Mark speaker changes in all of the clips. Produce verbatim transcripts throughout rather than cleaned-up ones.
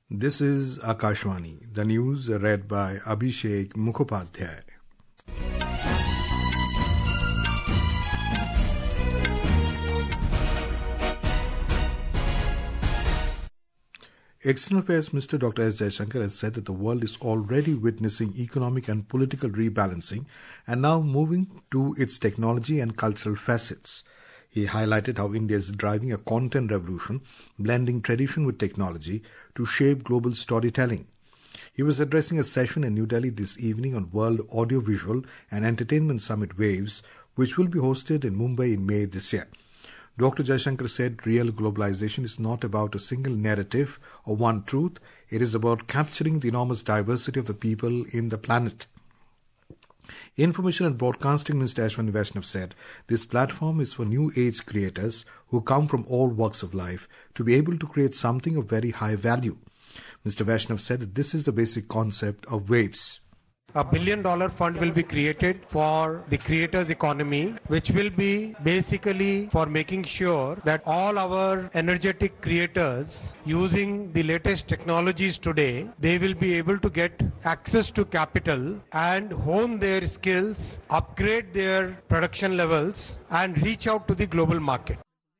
Speaker 1: This is Akashvani, the news read by Abhishek Mukhopadhyay. External Affairs Minister Doctor S. Jaishankar has said that the world is already witnessing economic and political rebalancing and now moving to its technology and cultural facets. He highlighted how India is driving a content revolution, blending tradition with technology to shape global storytelling. He was addressing a session in New Delhi this evening on World Audiovisual and Entertainment Summit Waves, which will be hosted in Mumbai in May this year. Doctor Jaishankar said real globalization is not about a single narrative or one truth. It is about capturing the enormous diversity of the people in the planet. Information and Broadcasting Minister Ashwani Vaishnav said this platform is for new age creators who come from all walks of life to be able to create something of very high value. Mister Vaishnav said that this is the basic concept of Waves.
Speaker 2: A billion dollar fund will be created for the creators economy, which will be basically for making sure that all our energetic creators using the latest technologies today, they will be able to get access to capital and hone their skills, upgrade their production levels and reach out to the global market.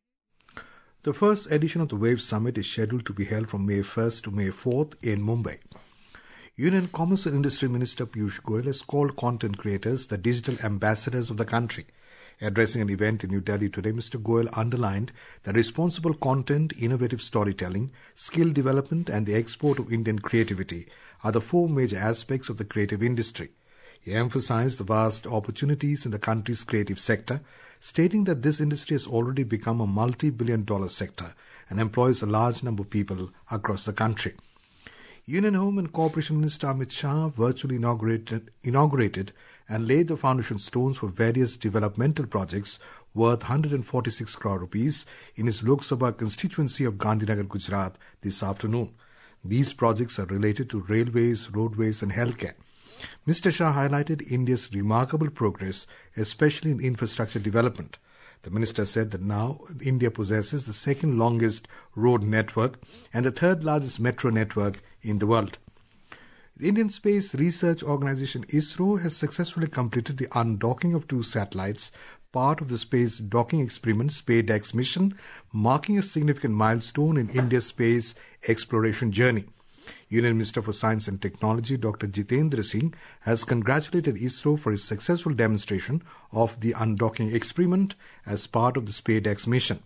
Speaker 1: The first edition of the Waves Summit is scheduled to be held from May first to May fourth in Mumbai. Union Commerce and Industry Minister Piyush Goyal has called content creators the digital ambassadors of the country. Addressing an event in New Delhi today, Mister Goyal underlined that responsible content, innovative storytelling, skill development and the export of Indian creativity are the four major aspects of the creative industry. He emphasized the vast opportunities in the country's creative sector, stating that this industry has already become a multi-billion dollar sector and employs a large number of people across the country. Union Home and Corporation Minister Amit Shah virtually inaugurated, inaugurated and laid the foundation stones for various developmental projects worth one hundred forty-six crore rupees in his Lok Sabha constituency of Gandhinagar, Gujarat this afternoon. These projects are related to railways, roadways and healthcare. Mister Shah highlighted India's remarkable progress, especially in infrastructure development. The minister said that now India possesses the second longest road network and the third largest metro network in the world. The Indian Space Research Organisation ISRO has successfully completed the undocking of two satellites, part of the space docking experiment SpaceX mission, marking a significant milestone in India's space exploration journey. Union Minister for Science and Technology Doctor Jitendra Singh has congratulated ISRO for its successful demonstration of the undocking experiment as part of the SpaceX mission.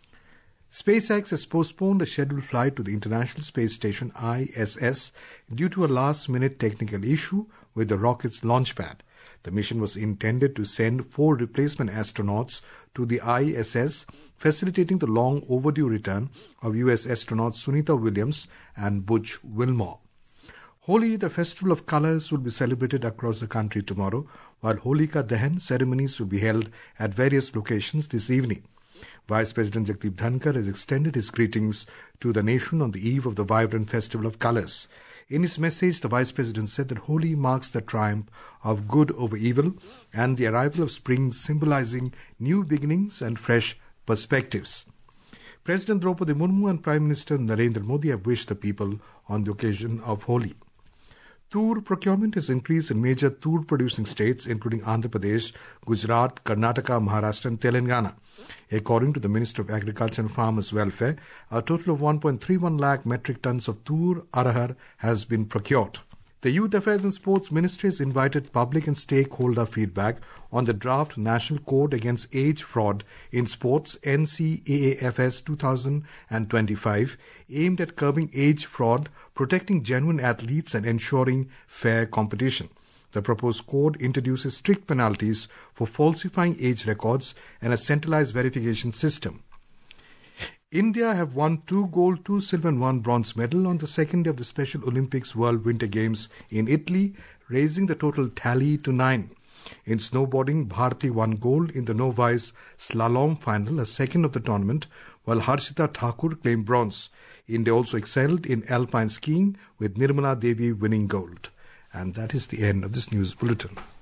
Speaker 1: SpaceX has postponed a scheduled flight to the International Space Station I S S due to a last-minute technical issue with the rocket's launch pad. The mission was intended to send four replacement astronauts to the I S S, facilitating the long overdue return of U S astronauts Sunita Williams and Butch Wilmore. Holi, the festival of colours, will be celebrated across the country tomorrow, while Holika Dahan ceremonies will be held at various locations this evening. Vice President Jagdeep Dhankar has extended his greetings to the nation on the eve of the vibrant festival of colours. In his message, the Vice President said that Holi marks the triumph of good over evil and the arrival of spring, symbolizing new beginnings and fresh perspectives. President Draupadi Murmu and Prime Minister Narendra Modi have wished the people on the occasion of Holi. Tur procurement has increased in major tur producing states including Andhra Pradesh, Gujarat, Karnataka, Maharashtra and Telangana. According to the Minister of Agriculture and Farmers Welfare, a total of one point three one lakh metric tons of tur arahar has been procured. The Youth Affairs and Sports Ministry has invited public and stakeholder feedback on the draft National Code Against Age Fraud in Sports N C A A F S two thousand twenty-five, aimed at curbing age fraud, protecting genuine athletes and ensuring fair competition. The proposed code introduces strict penalties for falsifying age records and a centralized verification system. India have won two gold, two silver and one bronze medal on the second day of the Special Olympics World Winter Games in Italy, raising the total tally to nine. In snowboarding, Bharti won gold in the novice slalom final, a second of the tournament, while Harshita Thakur claimed bronze. India also excelled in alpine skiing, with Nirmala Devi winning gold. And that is the end of this news bulletin.